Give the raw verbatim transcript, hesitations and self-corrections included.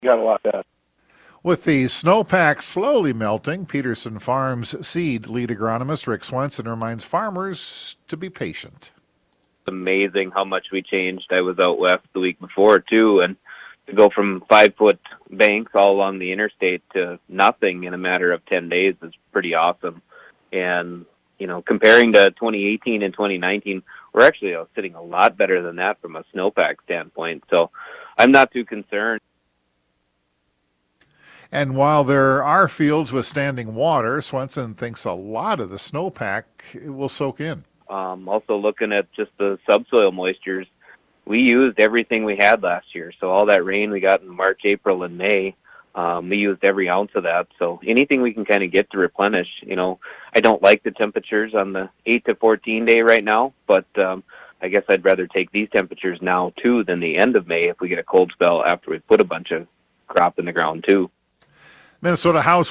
You got a lot of that. With the snowpack slowly melting, Peterson Farms seed lead agronomist Rick Swenson reminds farmers to be patient. It's amazing how much we changed. I was out west the week before, too, and to go from five-foot banks all along the interstate to nothing in a matter of ten days is pretty awesome. And, you know, comparing to twenty eighteen and twenty nineteen, we're actually uh, sitting a lot better than that from a snowpack standpoint. So I'm not too concerned. And while there are fields with standing water, Swenson thinks a lot of the snowpack will soak in. Um, also looking at just the subsoil moistures, we used everything we had last year. So all that rain we got in March, April, and May, um, we used every ounce of that. So anything we can kind of get to replenish. You know, I don't like the temperatures on the eight to fourteen day right now, but um, I guess I'd rather take these temperatures now, too, than the end of May if we get a cold spell after we put a bunch of crop in the ground, too. Minnesota House